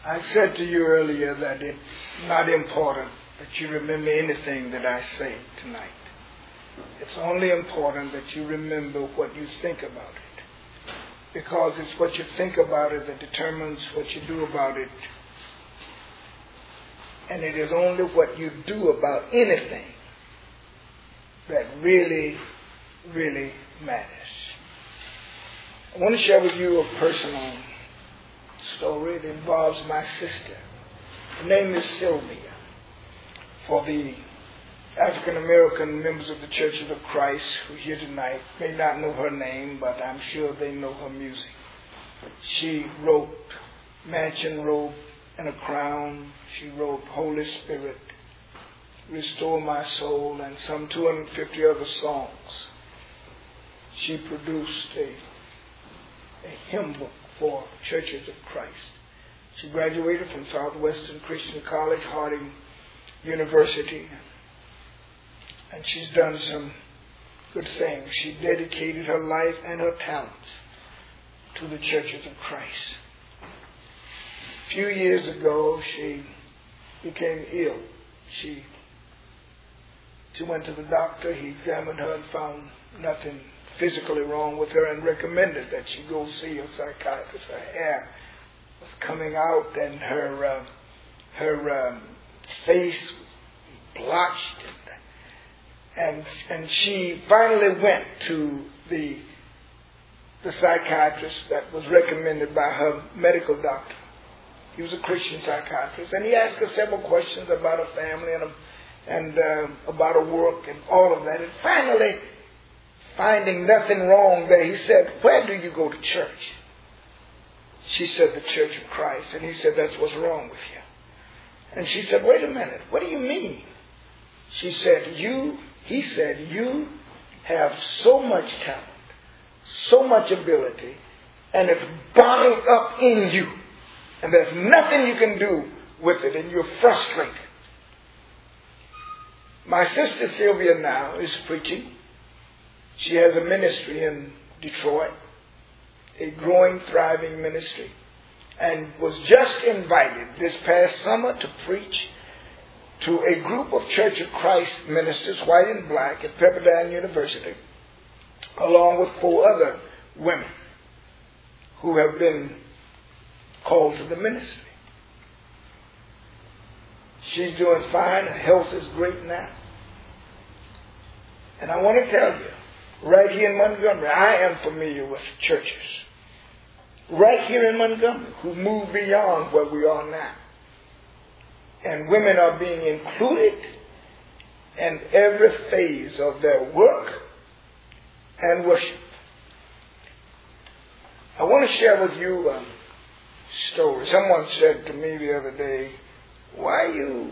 I said to you earlier that it's not important that you remember anything that I say tonight. It's only important that you remember what you think about it. Because it's what you think about it that determines what you do about it. And it is only what you do about anything that really, really matters. I want to share with you a personal story. It involves my sister. Her name is Sylvia. For the African American members of the Churches of Christ who are here tonight may not know her name, but I'm sure they know her music. She wrote Mansion Robe and a Crown. She wrote Holy Spirit, Restore My Soul, and some 250 other songs. She produced a hymn book for Churches of Christ. She graduated from Southwestern Christian College, Harding University, and she's done some good things. She dedicated her life and her talents to the Churches of Christ. A few years ago, she became ill. She went to the doctor. He examined her and found nothing physically wrong with her and recommended that she go see a psychiatrist. Her hair was coming out and her face blotched, and she finally went to the psychiatrist that was recommended by her medical doctor. He was a Christian psychiatrist, and he asked her several questions about her family and about her work and all of that. And finally, finding nothing wrong there, he said, "Where do you go to church?" She said, "The Church of Christ." And he said, "That's what's wrong with you." And she said, "Wait a minute, what do you mean?" She said, he said, "You have so much talent, so much ability, and it's bottled up in you. And there's nothing you can do with it, and you're frustrated." My sister Sylvia now is preaching. She has a ministry in Detroit, a growing, thriving ministry, and was just invited this past summer to preach to a group of Church of Christ ministers, white and black, at Pepperdine University, along with 4 other women who have been called to the ministry. She's doing fine. Her health is great now. And I want to tell you, right here in Montgomery, I am familiar with churches right here in Montgomery who move beyond where we are now. And women are being included in every phase of their work and worship. I want to share with you a story. Someone said to me the other day, "Why you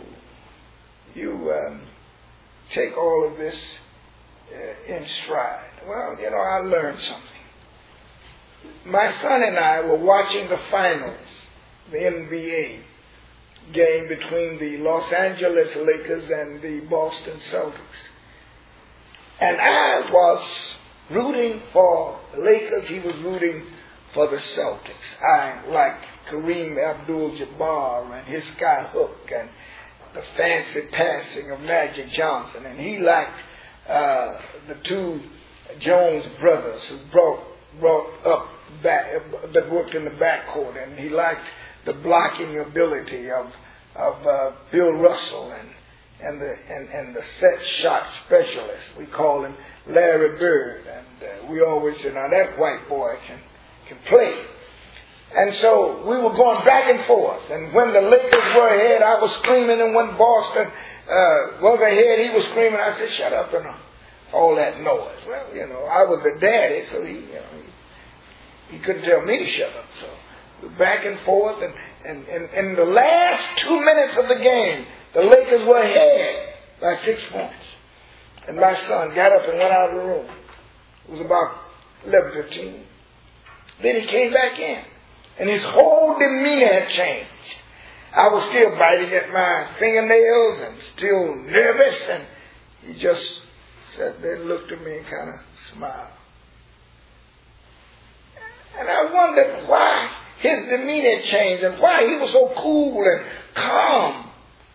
take all of this in stride?" Well, I learned something. My son and I were watching the finals, the NBA game between the Los Angeles Lakers and the Boston Celtics. And I was rooting for the Lakers. He was rooting for the Celtics. I liked Kareem Abdul-Jabbar and his sky hook and the fancy passing of Magic Johnson. And he liked the 2 Jones brothers who brought up back, that worked in the backcourt, and he liked the blocking ability of Bill Russell and the set shot specialist. We call him Larry Bird, and we always say, "Now that white boy can play." And so we were going back and forth. And when the Lakers were ahead, I was screaming, and when Boston was ahead, he was screaming. I said, "Shut up and all that noise." Well, I was the daddy, so he couldn't tell me to shut up. So back and forth, and in the last 2 minutes of the game, the Lakers were ahead by 6 points. And my son got up and went out of the room. It was about 11:15. Then he came back in, and his whole demeanor had changed. I was still biting at my fingernails and still nervous, and he just sat there and looked at me and kind of smiled. And I wondered why his demeanor changed and why he was so cool and calm.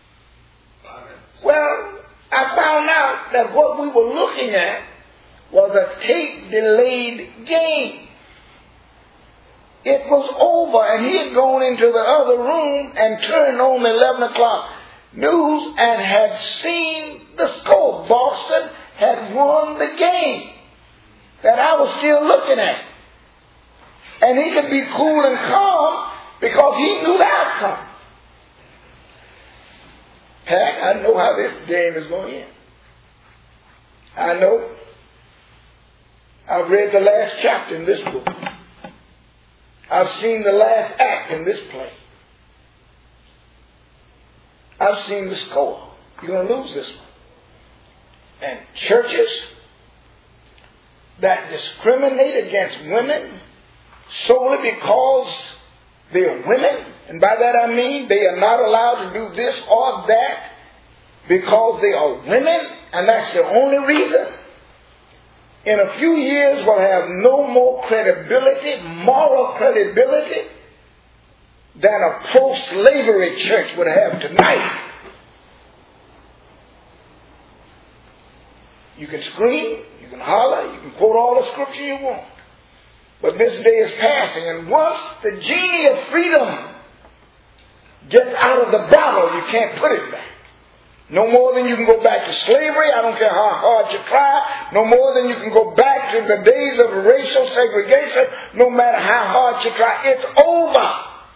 Well, I found out that what we were looking at was a tape-delayed game. It was over, and he had gone into the other room and turned on the 11 o'clock news and had seen the score. Boston had won the game that I was still looking at. And he could be cool and calm because he knew the outcome. Heck, I know how this game is going to end. I know. I've read the last chapter in this book. I've seen the last act in this play. I've seen the score. You're going to lose this one. And churches that discriminate against women solely because they are women, and by that I mean they are not allowed to do this or that because they are women, and that's the only reason, in a few years will have no more credibility, moral credibility, than a pro-slavery church would have tonight. You can scream, you can holler, you can quote all the scripture you want. But this day is passing, and once the genie of freedom gets out of the bottle, you can't put it back. No more than you can go back to slavery. I don't care how hard you try. No more than you can go back to the days of racial segregation. No matter how hard you try. It's over.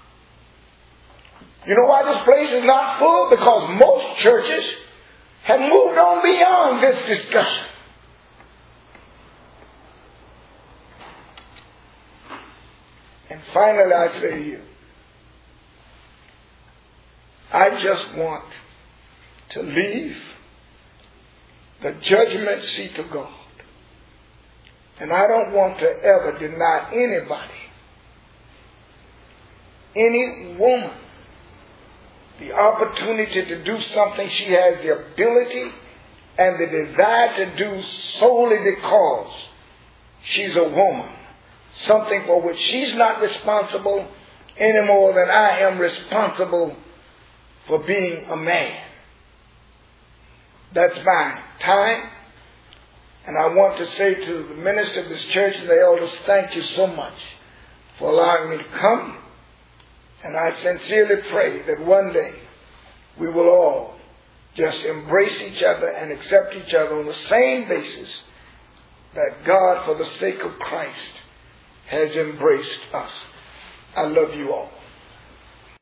You know why this place is not full? Because most churches have moved on beyond this discussion. And finally, I say to you, I just want to leave the judgment seat of God. And I don't want to ever deny anybody, any woman, the opportunity to do something she has the ability and the desire to do solely because she's a woman. Something for which she's not responsible any more than I am responsible for being a man. That's my time. And I want to say to the minister of this church and the elders, thank you so much for allowing me to come. And I sincerely pray that one day we will all just embrace each other and accept each other on the same basis that God, for the sake of Christ, has embraced us. I love you all.